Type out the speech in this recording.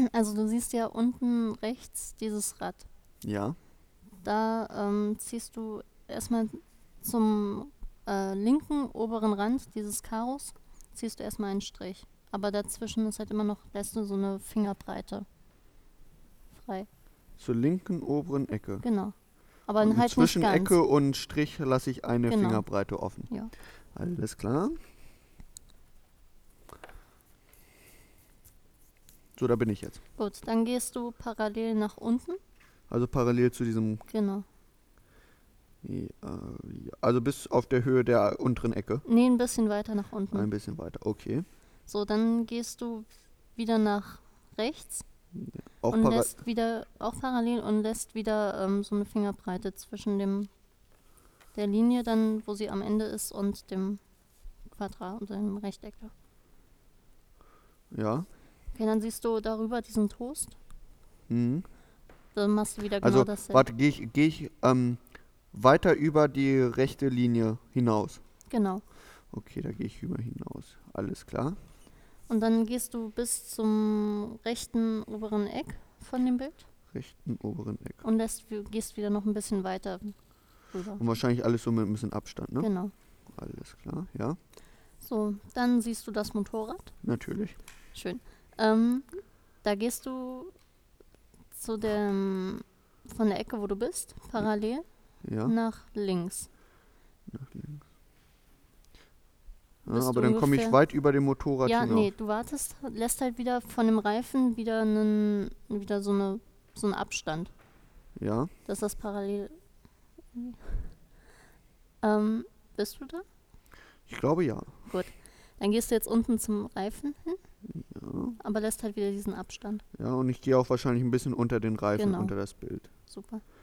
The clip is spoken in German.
Also du siehst ja unten rechts dieses Rad. Ja. Da ziehst du erstmal zum linken oberen Rand dieses Karos, ziehst du erstmal einen Strich. Aber dazwischen ist halt immer noch, lässt du so eine Fingerbreite frei. Zur linken oberen Ecke. Genau. Aber Und halt nicht zwischen ganz. Ecke und Strich lasse ich eine Genau. Fingerbreite offen. Ja. Alles klar. So, da bin ich jetzt. Gut, dann gehst du parallel nach unten. Also parallel zu diesem... Genau. Ja, also bis auf der Höhe der unteren Ecke. Nee, ein bisschen weiter nach Ein unten. bisschen weiter, okay. So, dann gehst du wieder nach rechts Auch und lässt wieder, auch parallel, und lässt wieder so eine Fingerbreite zwischen der Linie dann, wo sie am Ende ist, und dem Quadrat und dem Rechteck da. Ja. Okay, dann siehst du darüber diesen Toast. Mhm. Dann machst du wieder genau Also, dasselbe. warte, gehe ich weiter über die rechte Linie hinaus? Genau. Okay, da gehe ich über hinaus. Alles klar. Und dann gehst du bis zum rechten oberen Eck von dem Bild Rechten oberen Eck. und gehst wieder noch ein bisschen weiter rüber. Und wahrscheinlich alles so mit ein bisschen Abstand, ne? Genau. Alles klar, ja. So, dann siehst du das Motorrad. Natürlich. Schön. Da gehst du von der Ecke, wo du bist, parallel Ja, nach links. nach links. Ja, Bist aber du dann komme ich ungefähr- weit über dem Motorrad Ja, hinaus. nee, du wartest, lässt halt wieder von dem Reifen wieder so einen Abstand. Ja, Dass das parallel. Bist du da? ich glaube ja. Dann gehst du jetzt unten zum Reifen hin, Ja, aber lässt halt wieder diesen Abstand. ja, und ich gehe auch wahrscheinlich ein bisschen unter den Reifen, Genau. unter das Bild. Super.